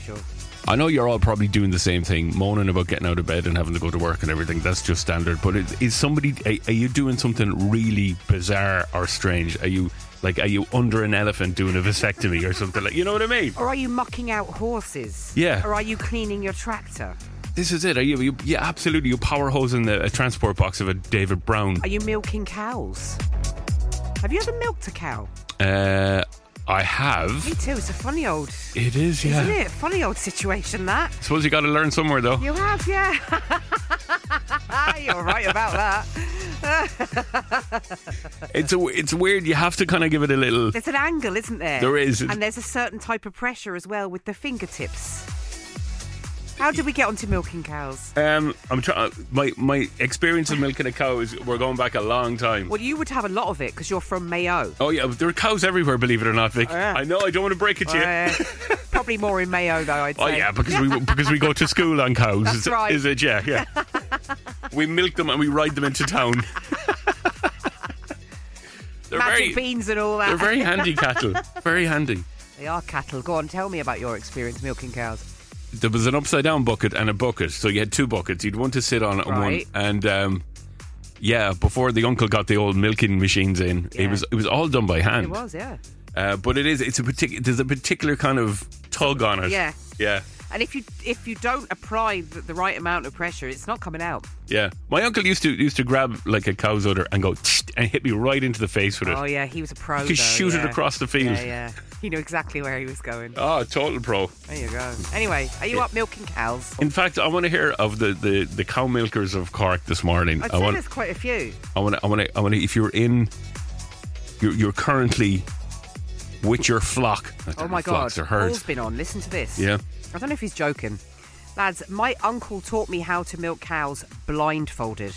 usual. I know you're all probably doing the same thing, moaning about getting out of bed and having to go to work and everything. That's just standard. But are you doing something really bizarre or strange? Are you under an elephant doing a vasectomy or something like? You know what I mean? Or are you mucking out horses? Yeah. Or are you cleaning your tractor? This is it. Are you? Yeah, absolutely. You power hosing a transport box of a David Brown. Are you milking cows? Have you ever milked a cow? I have. Me too. It's a funny old. It is, yeah. Isn't it? Funny old situation, that. Suppose you got to learn somewhere, though. You have, yeah. You're right about that. It's weird. You have to kind of give it a little. There's an angle, isn't there? There is. And there's a certain type of pressure as well with the fingertips. How did we get onto milking cows? I'm trying. My experience of milking a cow is we're going back a long time. Well, you would have a lot of it because you're from Mayo. Oh yeah, there are cows everywhere. Believe it or not, Vic. Oh, yeah. I know. I don't want to break it to you. Probably more in Mayo, though. I'd say. Oh yeah, because we go to school on cows. That's right. Is it? Yeah. We milk them and we ride them into town. Magic beans and all that. They're very handy cattle. Very handy. They are cattle. Go on, tell me about your experience milking cows. There was an upside down bucket and a bucket, so you had two buckets. You'd one to sit on right. and one, and before the uncle got the old milking machines in, it was all done by hand. It was, yeah. But there's a particular kind of tug on it. Yeah. Yeah. And if you don't apply the right amount of pressure, it's not coming out. Yeah, my uncle used to grab like a cow's udder and go and hit me right into the face with it. Oh yeah, he was a pro. He could shoot it across the field. Yeah. He knew exactly where he was going. Oh, total pro. There you go. Anyway, are you up milking cows? In fact, I want to hear of the cow milkers of Cork this morning. I'd say there's quite a few. I want to. If you're currently with your flock. Oh my God, Paul's been on. Listen to this. Yeah. I don't know if he's joking. Lads, my uncle taught me how to milk cows blindfolded.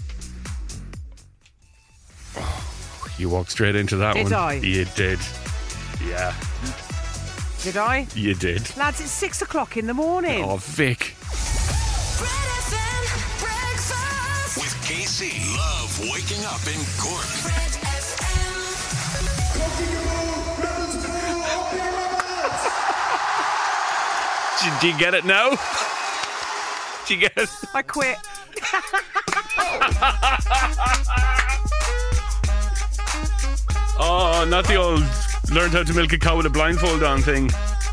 You walked straight into that one. Did I? You did. Yeah. Did I? You did. Lads, it's 6 o'clock in the morning. Oh, Vic. With KC. Love waking up in Cork. Do you get it now? Do you get it? I quit. Oh, not the old learned how to milk a cow with a blindfold on thing.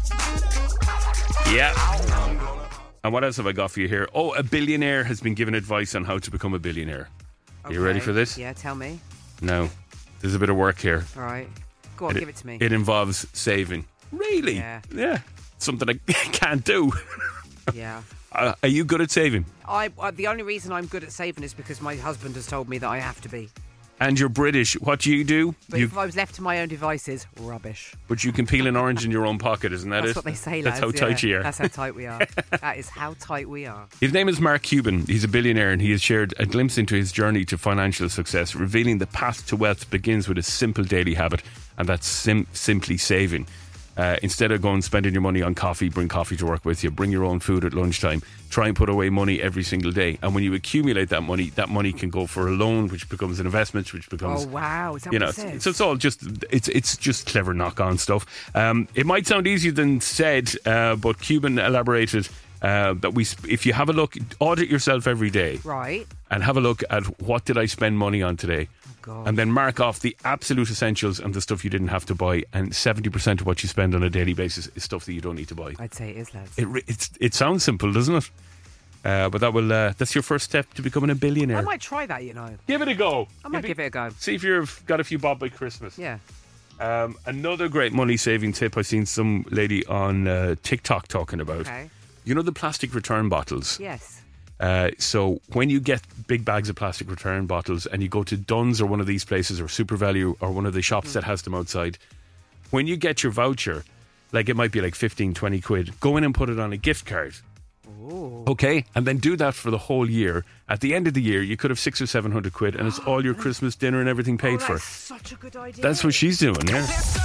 Yeah. And what else have I got for you here? Oh, a billionaire has been given advice on how to become a billionaire. Are you ready for this? Yeah, tell me. No. There's a bit of work here. All right. Go on, give it to me. It involves saving. Really? Yeah. Something I can't do. Yeah. Are you good at saving? The only reason I'm good at saving is because my husband has told me that I have to be. And you're British. What do you do? But if I was left to my own devices, rubbish. But you can peel an orange in your own pocket, isn't that That's it? what they say, That's lads. how tight you are. That's how tight we are. That is how tight we are. His name is Mark Cuban. He's a billionaire and he has shared a glimpse into his journey to financial success, revealing the path to wealth begins with a simple daily habit, and that's simply saving. Instead of going spending your money on coffee, bring coffee to work with you. Bring your own food at lunchtime. Try and put away money every single day. And when you accumulate that money can go for a loan, which becomes an investment, which becomes... Oh, wow. Is that what it says? So it's all just... It's just clever knock-on stuff. It might sound easier than said, but Cuban elaborated that if you have a look, audit yourself every day. Right. And have a look at what did I spend money on today. God. And then mark off the absolute essentials and the stuff you didn't have to buy. And 70% of what you spend on a daily basis is stuff that you don't need to buy. I'd say it is, lads. It sounds simple, doesn't it? But that's your first step to becoming a billionaire. I might try that, you know. Give it a go. I might give it a go. See if you've got a few bob by Christmas. Yeah. Another great money saving tip I've seen some lady on TikTok talking about. Okay. You know the plastic return bottles? Yes. So when you get big bags of plastic return bottles and you go to Dunn's or one of these places or Super Value or one of the shops that has them outside, when you get your voucher, like it might be like 15, 20 quid, go in and put it on a gift card. Ooh. Okay, and then do that for the whole year. At the end of the year, you could have 600 or 700 quid and it's all your Christmas dinner and everything paid for. That's such a good idea. That's what she's doing, yeah.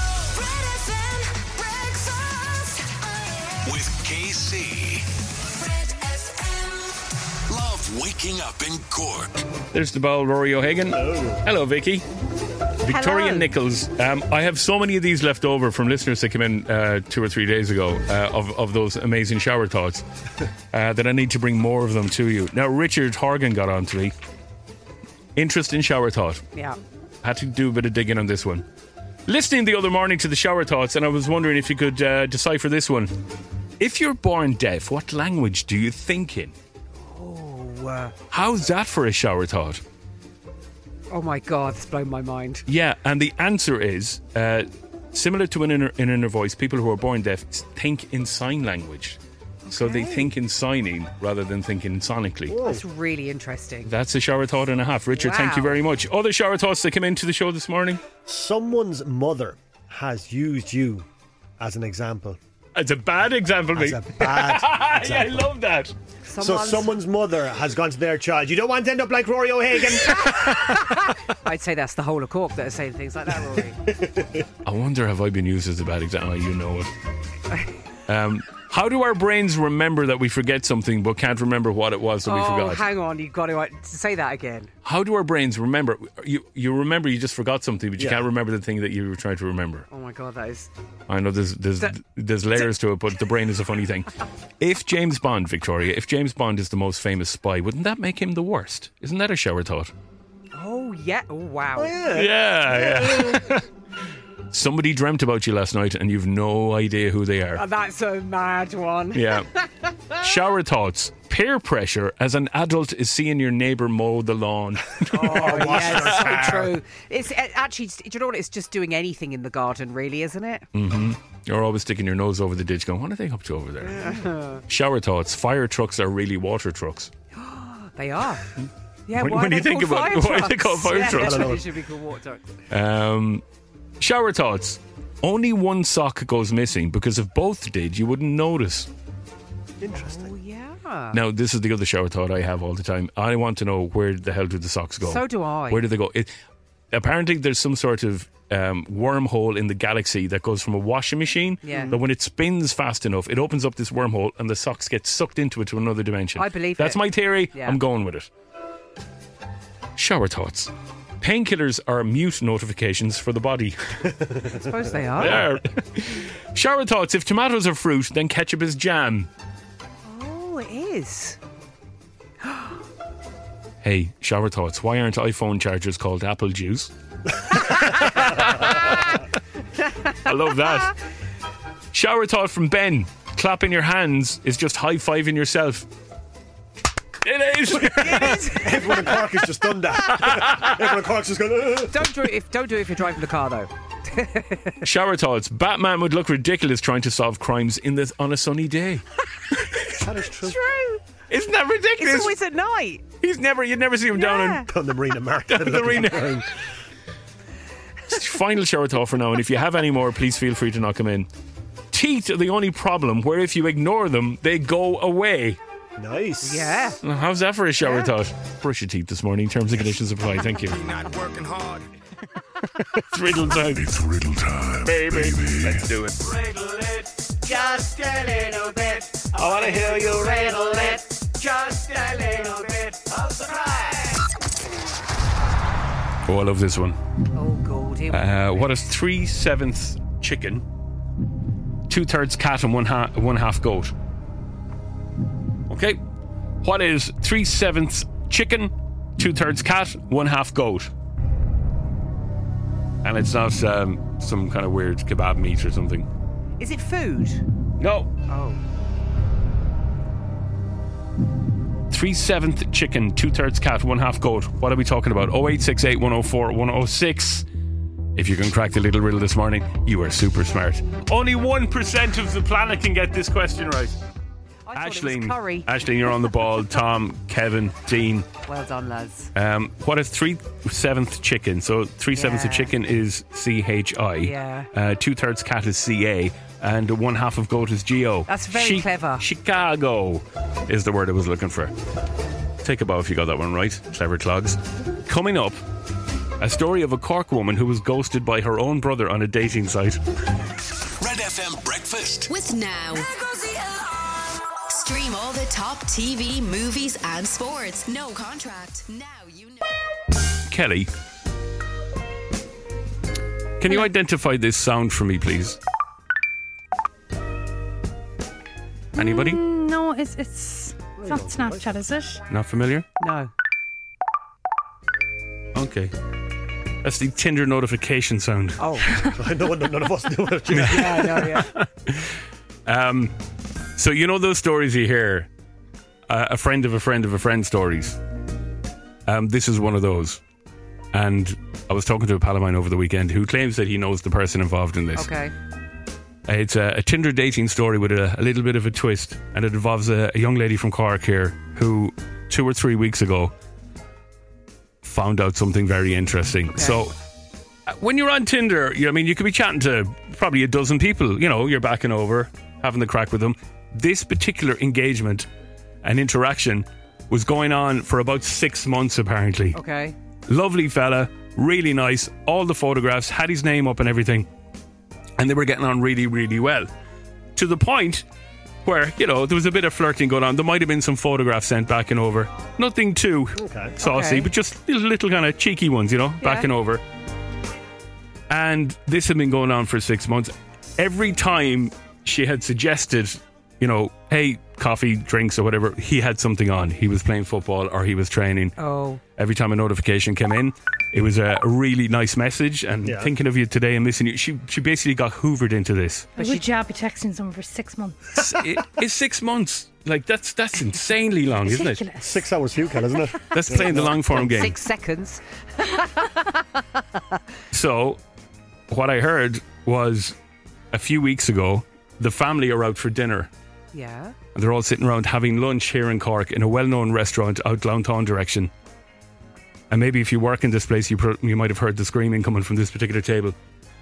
With KC. Love waking up in Cork. There's the ball, Rory O'Hagan. Hello, Vicky. Victoria Hello. Nichols. I have so many of these left over from listeners that came in 2 or 3 days ago of those amazing shower thoughts that I need to bring more of them to you. Now, Richard Horgan got on to me. Interest in shower thought. Yeah. Had to do a bit of digging on this one. Listening the other morning to the shower thoughts, and I was wondering if you could decipher this one. If you're born deaf, what language do you think in? How's that for a shower thought? Oh my God, it's blown my mind. Yeah, and the answer is similar to an inner voice. People who are born deaf think in sign language. So they think in signing rather than thinking sonically. That's really interesting. That's a shower thought and a half. Richard, thank you Wow. very much. Other shower thoughts that came into the show this morning? Someone's mother has used you as an example. It's a bad example, As mate. a bad I example. love that. So someone's mother has gone to their child. You don't want to end up like Rory O'Hagan. I'd say that's the whole of Cork that are saying things like that, Rory. I wonder, have I been used as a bad example? Oh, you know it. How do our brains remember that we forget something but can't remember what it was that we forgot? Hang on, you've got to say that again. How do our brains remember? You remember you just forgot something, but you Yeah. can't remember the thing that you were trying to remember. Oh my God, that is... I know there's layers to it, but the brain is a funny thing. If James Bond, Victoria, if James Bond is the most famous spy, wouldn't that make him the worst? Isn't that a shower thought? Oh, yeah. Oh, wow. Yeah. Somebody dreamt about you last night and you've no idea who they are. That's a mad one. Yeah. Shower thoughts. Peer pressure as an adult is seeing your neighbour mow the lawn. Oh, yeah, so true. It's actually, do you know what? It's just doing anything in the garden, really, isn't it? You're always sticking your nose over the ditch going, what are they up to over there? Shower thoughts. Fire trucks are really water trucks. They are. Yeah, When- why when are you they think called about it, fire why are they called fire trucks? trucks? Yeah, they should be called water trucks. Shower thoughts. Only one sock goes missing because if both did, you wouldn't notice. Interesting. Oh, yeah. Now, this is the other shower thought I have all the time. I want to know, where the hell do the socks go? So do I. Where do they go? Apparently, there's some sort of wormhole in the galaxy that goes from a washing machine. Yeah. That when it spins fast enough, it opens up this wormhole and the socks get sucked into it to another dimension. I believe That's it. my theory. Yeah. I'm going with it. Shower thoughts. Painkillers are mute notifications for the body. I suppose they are. They are. Shower thoughts. If tomatoes are fruit, then ketchup is jam. Oh, it is. Hey, shower thoughts. Why aren't iPhone chargers called apple juice? I love that. Shower thought from Ben. Clapping your hands is just high-fiving yourself. It is. Everyone in Cork has just done that. Everyone in Cork's just going, Don't do it if you're driving the car, though. Shower thoughts. Batman would look ridiculous trying to solve crimes on a sunny day. That is true. True. Isn't that ridiculous? It's always at night. You'd never see him down On the Marina Market. in the arena. Final shower thought for now, and if you have any more, please feel free to knock them in. Teeth are the only problem where if you ignore them, they go away. Nice. Yeah. How's that for a shower thought? Brush your teeth this morning. Terms and conditions apply. Thank you. Not working hard. It's riddle time. It's riddle time, Baby. Let's do it. Riddle it, just a little bit. I want to hear you Riddle it, just a little bit of surprise. Oh, I love this one. Oh, God. What is 3/7 chicken, 2/3 cat, and one half goat? Okay. What is 3/7 chicken, 2/3 cat, 1/2 goat? And it's not some kind of weird kebab meat or something. Is it food? No. Oh. 3/7 chicken, 2/3 cat, 1/2 goat. What are we talking about? 0868 104 106. If you can crack the little riddle this morning, you are super smart. Only 1% of the planet can get this question right. I thought it was curry. Aisling, you're on the ball. Tom, Kevin, Dean. Well done, lads. What is 3/7 chicken? So 3/7 of chicken is CHI. Yeah. 2/3 cat is CA. And 1/2 of goat is GO. That's very clever. Chicago is the word I was looking for. Take a bow if you got that one right. Clever clogs. Coming up, a story of a Cork woman who was ghosted by her own brother on a dating site. Red FM Breakfast. With Now. Stream all the top TV, movies, and sports. No contract. Now you know. Kelly, Can you identify this sound for me, please? Anybody? No, it's not Snapchat, is it? Not familiar? No. Okay. That's the Tinder notification sound. Oh. None of us do it. Yeah, no, yeah. So you know those stories you hear, a friend of a friend of a friend stories. This is one of those, and I was talking to a pal of mine over the weekend who claims that he knows the person involved in this. Okay. It's a Tinder dating story with a little bit of a twist, and it involves a young lady from Cork here who 2 or 3 weeks ago found out something very interesting. Okay. So when you're on Tinder, you could be chatting to probably a dozen people. You're backing over, having the crack with them. This particular engagement and interaction was going on for about 6 months, apparently. Okay. Lovely fella, really nice, all the photographs, had his name up and everything, and they were getting on really, really well, to the point where, there was a bit of flirting going on. There might have been some photographs sent back and over. Nothing too saucy, Okay. but just little kind of cheeky ones, back and over. And this had been going on for 6 months. Every time she had suggested, hey, coffee, drinks or whatever, he had something on. He was playing football or he was training. Oh. Every time a notification came in, it was a really nice message, and thinking of you today and missing you. She basically got hoovered into this. Would you be texting someone for 6 months? It's 6 months. Like, that's insanely long, isn't it? Ridiculous. 6 hours few, Ken, isn't it? That's playing the long form game. 6 seconds. So, what I heard was a few weeks ago, the family are out for dinner. Yeah. And they're all sitting around having lunch here in Cork in a well-known restaurant out Glounthaune direction. And maybe if you work in this place, you might have heard the screaming coming from this particular table.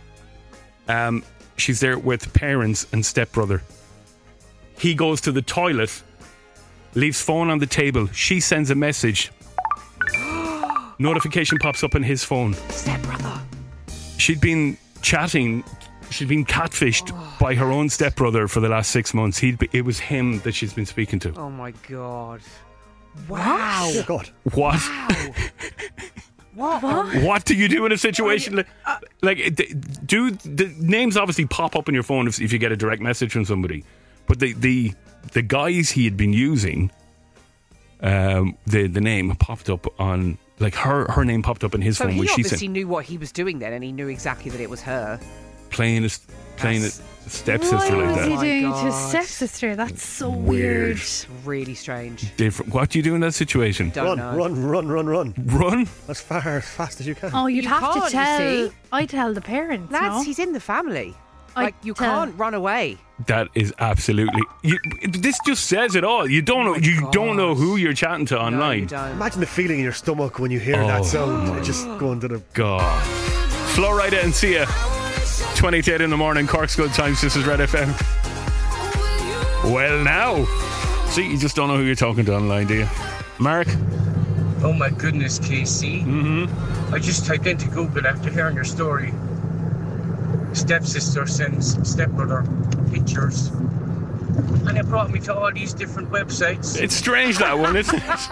She's there with parents and stepbrother. He goes to the toilet, leaves phone on the table. She sends a message. Notification pops up on his phone. Stepbrother. She'd been chatting. She'd been catfished by her own stepbrother for the last 6 months. It was him that she's been speaking to. Oh my God. Wow. Oh, God. What? What? What do you do in a situation do the names obviously pop up on your phone if you get a direct message from somebody, but the guys he had been using, the name popped up on, like, her name popped up in his So phone he when she obviously sent knew what he was doing then, and he knew exactly that it was her. playing a stepsister Why like was that. he my doing it to his God. stepsister? That's so Weird. weird. Really strange. Different. What do you do in that situation? Don't know. Run. Run? As fast as you can. Oh, you'd You have can't, to you tell. see. I tell the parents. Lads, no? he's in the family. I'd Like, you tell. can't run away. That is absolutely. This just says it all. You don't know. You don't know who you're chatting to No, online. you don't. Imagine the feeling in your stomach when you hear Oh. that sound. Just going to the... God. Florida and Sia. 28 in the morning, Cork's Good Times. This is Red FM. Well, now. See, you just don't know who you're talking to online, do you? Mark? Oh my goodness, KC. Mm-hmm. I just typed into Google after hearing your story. Stepsister sends stepbrother pictures. And it brought me to all these different websites. It's strange, that one, isn't it?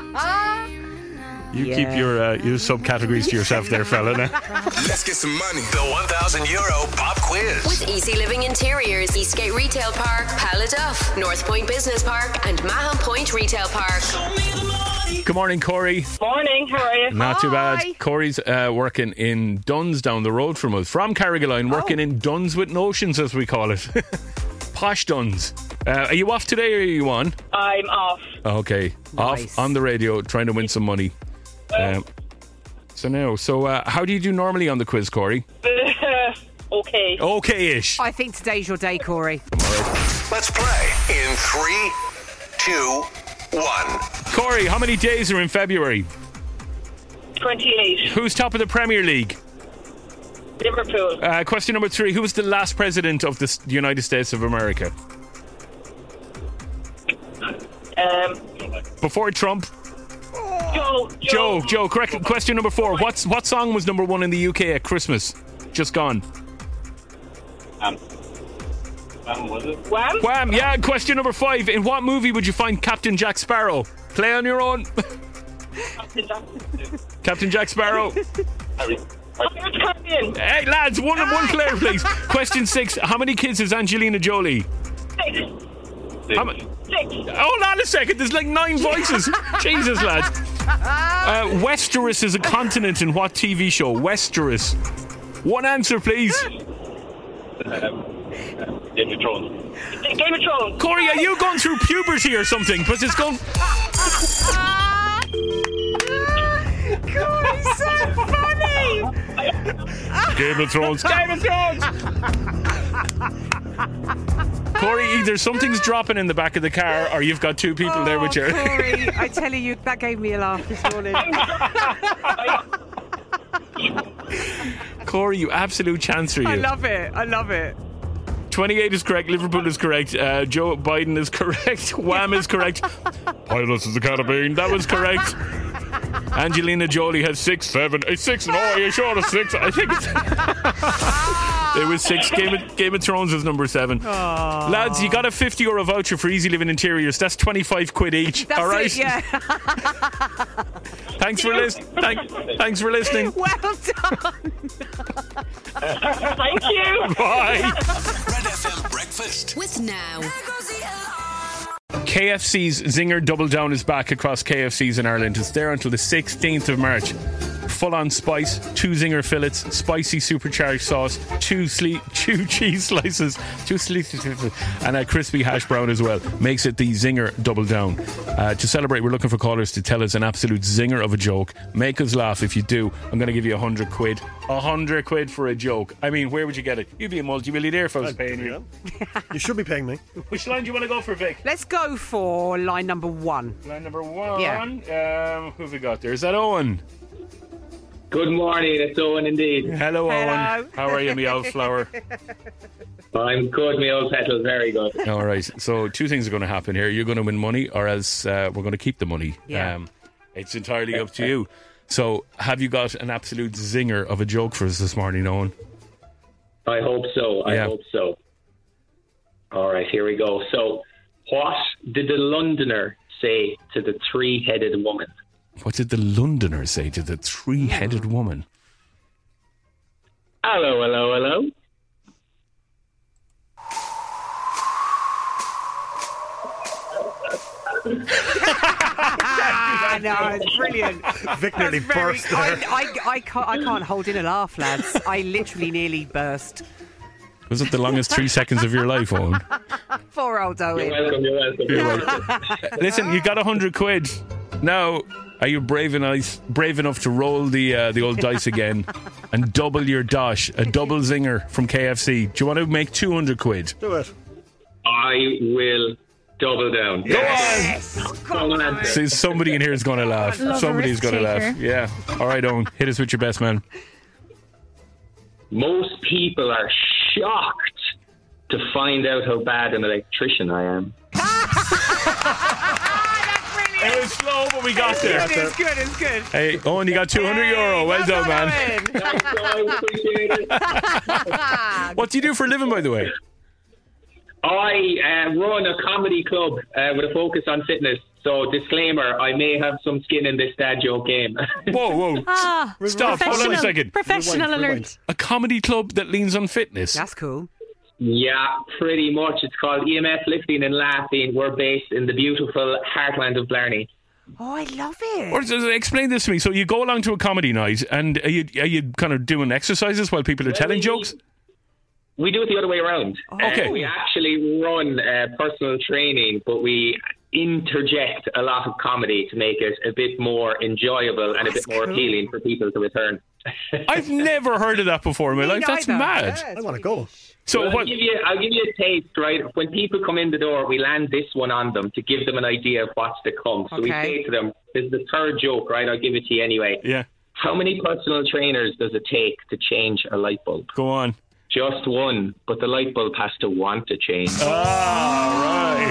You keep your subcategories to yourself there, fella. Now. Let's get some money. The €1,000 pop quiz. With Easy Living Interiors, Eastgate Retail Park, Paladuff, North Point Business Park, and Mahon Point Retail Park. Good morning, Corey. Morning, how are you? Not too Hi. bad. Corey's working in Duns down the road from us, from Carrigaline, working in Duns with Notions, as we call it. Posh Duns. Are you off today or are you on? I'm off. Okay. Nice. Off on the radio, trying to win some money. So how do you do normally on the quiz, Corey? Okay. Okay-ish. I think today's your day, Corey. Let's play in 3, 2, 1. Corey, how many days are in February? 28. Who's top of the Premier League? Liverpool. Question number 3. Who was the last president of the United States of America? Before Trump? Joe. Correct. Question number 4. What song was number 1 in the UK at Christmas? Just gone. Was it? Wham! Yeah. Question number 5. In what movie would you find Captain Jack Sparrow? Play on your own. Captain Jack Sparrow. Pirates of the in. Hey, lads, one clear, please. Question 6. How many kids has Angelina Jolie? 6. How many? 6. Hold on a second. There's like 9 voices. Jesus, lads. Westeros is a continent in what TV show? Westeros. One answer, please. Game of Thrones. Game of Thrones. Corey, are you going through puberty or something? But it's going... Corey's so funny. Game of Thrones. Game of Thrones. Corey, either something's dropping in the back of the car or you've got 2 people there with you. Corey, I tell you, that gave me a laugh this morning. Corey, you absolute chancer, you. I love it. 28 is correct. Liverpool is correct. Joe Biden is correct. Wham is correct. Pilots is the carabine. That was correct. Angelina Jolie had 6, 7, 6. No, are you sure it's 6? I think it was 6. Game of Thrones was number 7. Aww. Lads, you got a €50 voucher for Easy Living Interiors. That's 25 quid each. That's all right. it, yeah. Thanks for listening. Thanks for listening. Well done. Thank you. Bye. Red FM Breakfast. With Now. KFC's Zinger Double Down is back across KFCs in Ireland. It's there until the 16th of March. Full on spice, 2 Zinger fillets, spicy supercharged sauce, 2 cheese slices, 2 slices, and a crispy hash brown as well. Makes it the Zinger Double Down. To celebrate, we're looking for callers to tell us an absolute zinger of a joke. Make us laugh. If you do, I'm going to give you 100 quid. 100 quid for a joke. I mean, where would you get it? You'd be a multi-millionaire if I was paying you. You should be paying me. Which line do you want to go for, Vic? Let's go for line number 1. Line number 1. Yeah. Who have we got there? Is that Owen? Good morning, it's Owen indeed. Hello, Owen. How are you, me old flower? I'm good, me old petal, very good. All right, so 2 things are going to happen here. You're going to win money, or else we're going to keep the money. Yeah. It's entirely up to you. So, have you got an absolute zinger of a joke for us this morning, Owen? I hope so, I hope so. All right, here we go. So, what did the Londoner say to the 3-headed woman? What did the Londoner say to the 3-headed woman? Hello, hello, hello. No, it's brilliant. Vic nearly burst there. I can't hold in a laugh, lads. I literally nearly burst. Was it the longest 3 seconds of your life, Owen? Poor old Owen. You're welcome. Listen, you got 100 quid. Now, are you brave enough to roll the old dice again and double your dosh, a double zinger from KFC? Do you want to make 200 quid? Do it. I will double down. Yes. Go on. See, somebody in here is going to laugh. Somebody's going to laugh. Yeah. All right, Owen, hit us with your best, man. Most people are shocked to find out how bad an electrician I am. It was slow, but we got there. It's good. Hey, Owen, you got €200. Well done, man. What do you do for a living, by the way? I run a comedy club with a focus on fitness. So, disclaimer, I may have some skin in this dad joke game. Whoa. Stop, hold on a second. Professional alert. A comedy club that leans on fitness. That's cool. Yeah, pretty much. It's called EMF Lifting and Laughing. We're based in the beautiful heartland of Blarney. Oh, I love it. Or explain this to me. So you go along to a comedy night, and are you kind of doing exercises while people are telling jokes? We do it the other way around. Okay. We actually run personal training, but we interject a lot of comedy to make it a bit more enjoyable and a bit more appealing for people to return. I've never heard of that before in my life. That's mad. I want to go. So I'll give you a taste, right? When people come in the door, we land this one on them to give them an idea of what's to come. So we say to them, this is the 3rd joke, right? I'll give it to you anyway. Yeah. How many personal trainers does it take to change a light bulb? Go on. Just one, but the light bulb has to want to change. Right.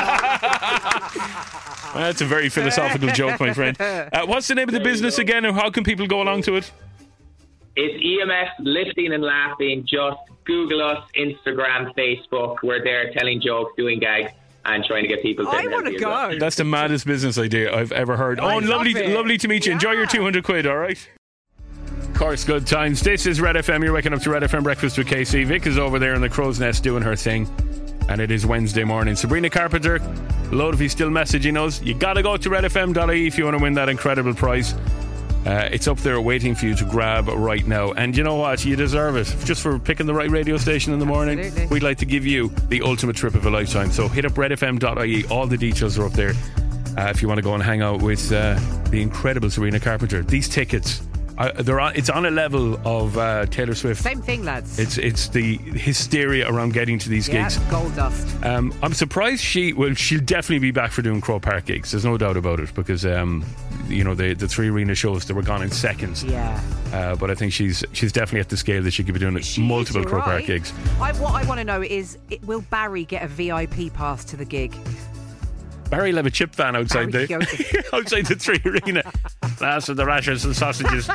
That's a very philosophical joke, my friend. What's the name of the business again, and how can people go along to it? It's EMF Lifting and Laughing. Just Google us, Instagram, Facebook. We're there telling jokes, doing gags, and trying to get people to I want to go. That's the maddest business idea I've ever heard. Oh, lovely to meet you. Enjoy your 200 quid, all right? Of course, good times. This is Red FM. You're waking up to Red FM Breakfast with KC. Vic is over there in the crow's nest doing her thing. And it is Wednesday morning. Sabrina Carpenter, a load of you still messaging us. You got to go to redfm.ie if you want to win that incredible prize. It's up there waiting for you to grab right now. And you know what? You deserve it. Just for picking the right radio station in the morning. Absolutely. We'd like to give you the ultimate trip of a lifetime. So hit up redfm.ie. All the details are up there if you want to go and hang out with the incredible Sabrina Carpenter. These tickets, it's on a level of Taylor Swift. Same thing, lads. It's the hysteria around getting to these gigs. Gold dust. I'm surprised she'll definitely be back for doing Crow Park gigs. There's no doubt about it because the 3 arena shows, they were gone in seconds. Yeah. But I think she's definitely at the scale that she could be doing multiple Crow Park gigs. What I want to know is, will Barry get a VIP pass to the gig? Barry will have a chip van outside outside the 3 arena. Last of the rashers and sausages.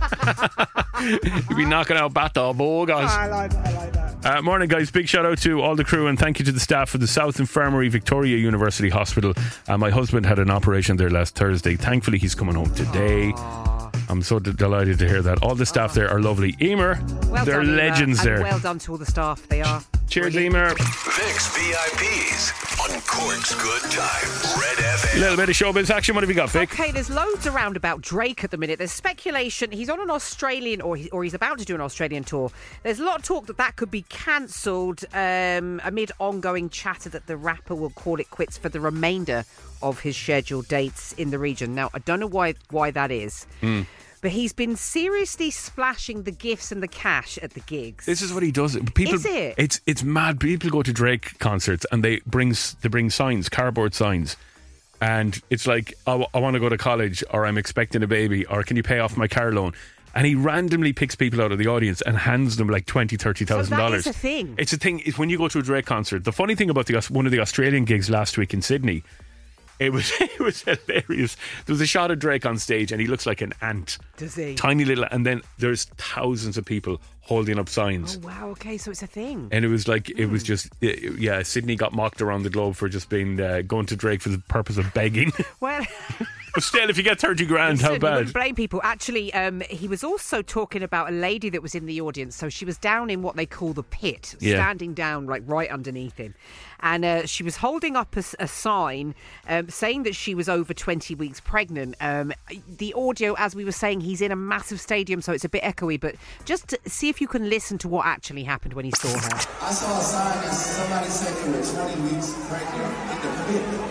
You'll be knocking out Bato Bogas. I like that. Morning, guys. Big shout out to all the crew and thank you to the staff of the South Infirmary Victoria University Hospital. My husband had an operation there last Thursday. Thankfully, he's coming home today. I'm so delighted to hear that. All the staff there are lovely. Emer, they're legends there. Well done to all the staff. They are. Cheers, Emer. Vic's VIPs on Cork's Good Times. Red FM. A little bit of showbiz action. What have you got, Vic? Okay, there's loads around about Drake at the minute. There's speculation he's on an Australian, or he's about to do an Australian tour. There's a lot of talk that could be cancelled amid ongoing chatter that the rapper will call it quits for the remainder of his scheduled dates in the region. Now, I don't know why that is. But he's been seriously splashing the gifts and the cash at the gigs. This is what he does. Is it? It's mad. People go to Drake concerts and they bring signs, cardboard signs, and it's like, I want to go to college, or I'm expecting a baby, or can you pay off my car loan? And he randomly picks people out of the audience and hands them like $20,000-$30,000. So that is a thing. It's a thing. It's when you go to a Drake concert. The funny thing about one of the Australian gigs last week in Sydney, it was hilarious. There was a shot of Drake on stage and he looks like an ant. Does he? Tiny little, and then there's thousands of people holding up signs. Oh wow, okay, so it's a thing. And it was like, it was just, Sydney got mocked around the globe for just being going to Drake for the purpose of begging. Well, but still, if you get 30 grand, how bad? Wouldn't blame people. Actually, he was also talking about a lady that was in the audience. So she was down in what they call the pit, standing down like right underneath him. And she was holding up a sign saying that she was over 20 weeks pregnant. The audio, as we were saying, he's in a massive stadium, so it's a bit echoey. But just to see if you can listen to what actually happened when he saw her. I saw a sign that somebody said you were 20 weeks pregnant in the pit.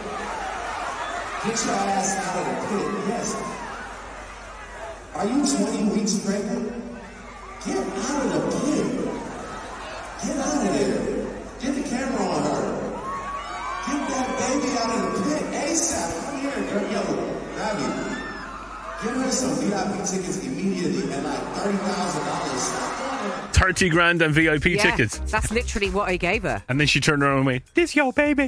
Get your ass out of the pit. Yes. Are you 20 weeks pregnant? Get out of the pit. Get out of there. Get the camera on her. Get that baby out of the pit ASAP. Come here, girl. Yo, grab it. Get her some VIP tickets immediately at like $30,000. 30 grand and VIP tickets. That's literally what I gave her. And then she turned around and went, "This your baby."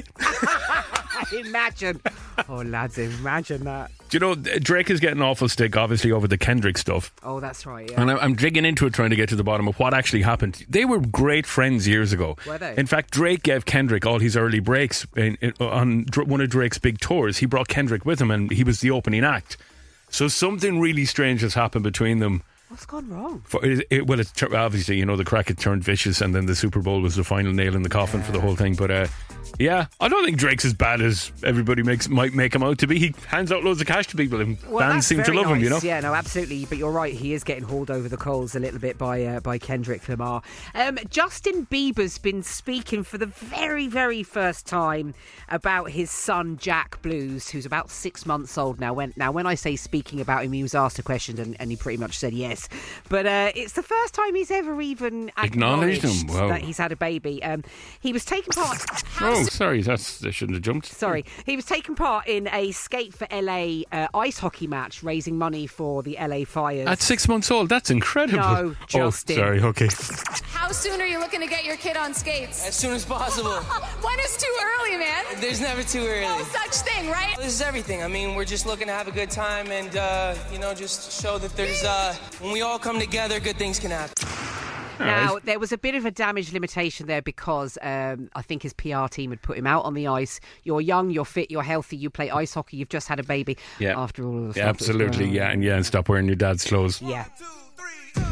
Imagine. Oh, lads, imagine that. Do you know, Drake is getting awful stick, obviously, over the Kendrick stuff. Oh, that's right, yeah. And I'm digging into it, trying to get to the bottom of what actually happened. They were great friends years ago. Were they? In fact, Drake gave Kendrick all his early breaks on one of Drake's big tours. He brought Kendrick with him and he was the opening act. So something really strange has happened between them. What's gone wrong? It's obviously, the crack had turned vicious, and then the Super Bowl was the final nail in the coffin for the whole thing. But I don't think Drake's as bad as everybody might make him out to be. He hands out loads of cash to people, and fans seem to love him. Yeah, no, absolutely. But you're right, he is getting hauled over the coals a little bit by Kendrick Lamar. Justin Bieber's been speaking for the very, very first time about his son Jack Blues, who's about 6 months old now. When I say speaking about him, he was asked a question and he pretty much said yes. But it's the first time he's ever even acknowledged him. Wow. That he's had a baby. He was taking part. Oh, sorry, I shouldn't have jumped. Sorry, he was taking part in a Skate for LA ice hockey match, raising money for the LA fires. At 6 months old, that's incredible. No, Justin. Oh, sorry, okay. How soon are you looking to get your kid on skates? As soon as possible. When is too early, man? There's never too early. No such thing, right? This is everything. I mean, we're just looking to have a good time and, just show that there's, when we all come together, good things can happen. Now, there was a bit of a damage limitation there because I think his PR team had put him out on the ice. You're young, you're fit, you're healthy, you play ice hockey, you've just had a baby. Yeah. After all of the stuff. Yeah, absolutely, and stop wearing your dad's clothes. Yeah.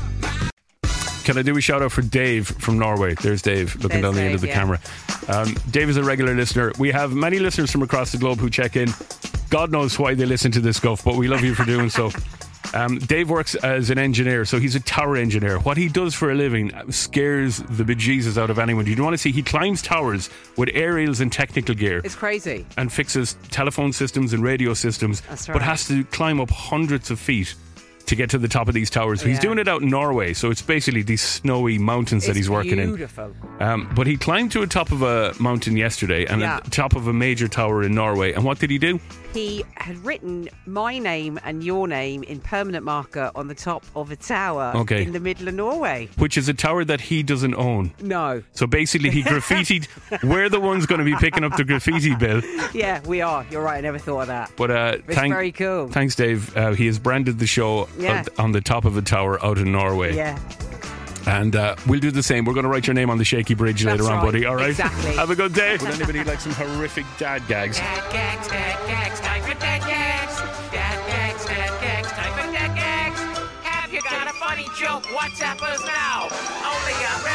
Can I do a shout out for Dave from Norway? There's Dave looking down the end of the camera. Dave is a regular listener. We have many listeners from across the globe who check in. God knows why they listen to this stuff, but we love you for doing so. Dave works as an engineer, so he's a tower engineer. What he does for a living scares the bejesus out of anyone. You don't want to see, he climbs towers with aerials and technical gear. It's crazy. And fixes telephone systems and radio systems. That's right. But has to climb up hundreds of feet to get to the top of these towers. He's doing it out in Norway, so it's basically these snowy mountains that he's working beautiful. in. But he climbed to the top of a mountain yesterday and at the top of a major tower in Norway. And what did he do? He had written my name and your name in permanent marker on the top of a tower in the middle of Norway. Which is a tower that he doesn't own. No. So basically he graffitied. We're the ones going to be picking up the graffiti bill. Yeah, we are. You're right. I never thought of that. But it's very cool. Thanks, Dave. He has branded the show on the top of a tower out in Norway. Yeah. And we'll do the same. We're going to write your name on the shaky bridge later on, buddy. All right? Exactly. Have a good day. Would anybody like some horrific dad gags? Dad gags, time for dad gags. Dad gags, time for dad gags. Have you got a funny joke? WhatsApp us now. Only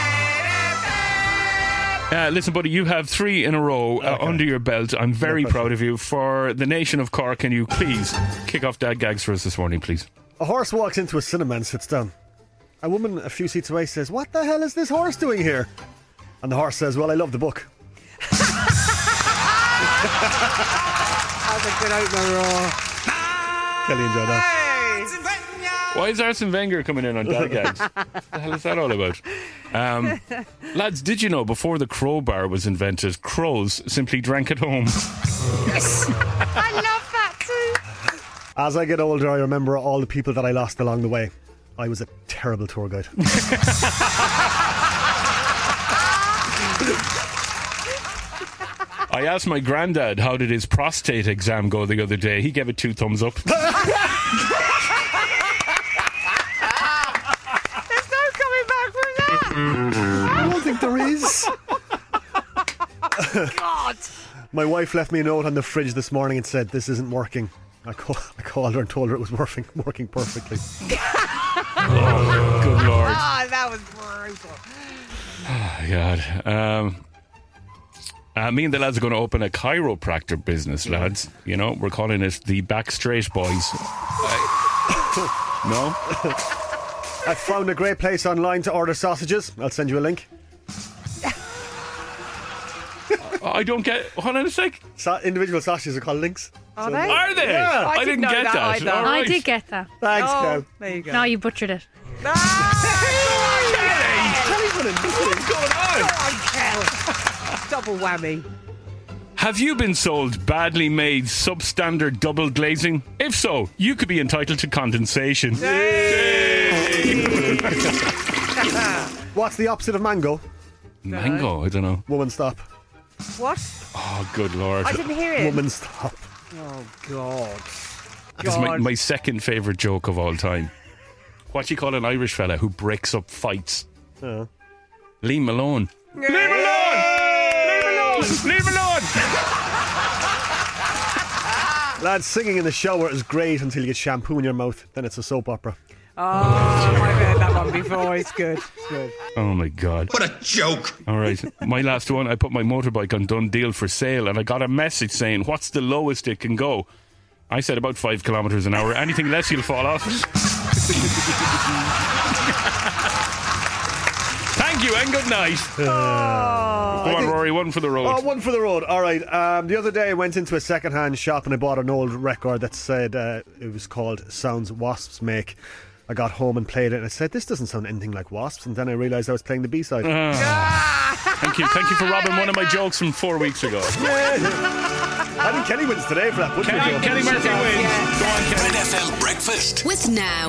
a red. Listen, buddy, you have 3 in a row under your belt. I'm very proud of you. For the nation of Cork, can you please kick off dad gags for us this morning, please? A horse walks into a cinema and sits down. A woman a few seats away says, "What the hell is this horse doing here?" And the horse says, "Well, I love the book." That's a good opener, Raw. Kelly enjoyed that. Why is Arsene Wenger coming in on dad gags? What the hell is that all about? Lads, did you know before the crowbar was invented, crows simply drank at home? Yes. I love that too. As I get older, I remember all the people that I lost along the way. I was a terrible tour guide. I asked my granddad how did his prostate exam go the other day. He gave it 2 thumbs up. There's no coming back from that. I don't think there is. God. My wife left me a note on the fridge this morning and said, "This isn't working." I called her and told her it was working perfectly. Oh, good Lord. That was brutal. Oh, God. Me and the lads are going to open a chiropractor business, lads. You know, we're calling it the Back Straight Boys. No? I found a great place online to order sausages. I'll send you a link. I don't get... Hold on a sec. Individual sausages are called links. Are they? Are they? Yeah. I didn't get that. Either. All right. I did get that. Thanks, Kel. There you go. No, you butchered it. What's going on? Double whammy. Have you been sold badly made substandard double glazing? If so, you could be entitled to condensation. What's the opposite of mango? Mango? I don't know. Woman stop. What? Oh, good Lord. I didn't hear it. Woman stop. Oh, God. This is my second favourite joke of all time. What do you call an Irish fella who breaks up fights? Leave him alone. Leave him alone! Leave him alone! Leave him alone! Lads, singing in the shower is great until you get shampoo in your mouth. Then it's a soap opera. Oh, I've heard that one before. It's good. It's good. Oh my God. What a joke. All right, my last one. I put my motorbike on Done Deal for sale and I got a message saying, what's the lowest it can go? I said about 5 kilometres an hour. Anything less, you'll fall off. Thank you and good night. Go on, Rory, one for the road. Oh, one for the road. All right. The other day I went into a second-hand shop and I bought an old record that said it was called Sounds Wasps Make. I got home and played it and I said, this doesn't sound anything like Wasps. And then I realised I was playing the B-side. Thank you for robbing one of my jokes from 4 weeks ago. I think Kelly wins today for that. Kelly Murphy wins. Go on, Kelly. Red FM Breakfast. With Now.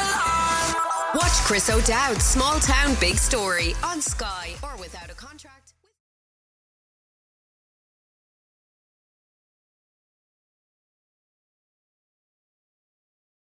Watch Chris O'Dowd's Small Town Big Story on Sky or without a contract.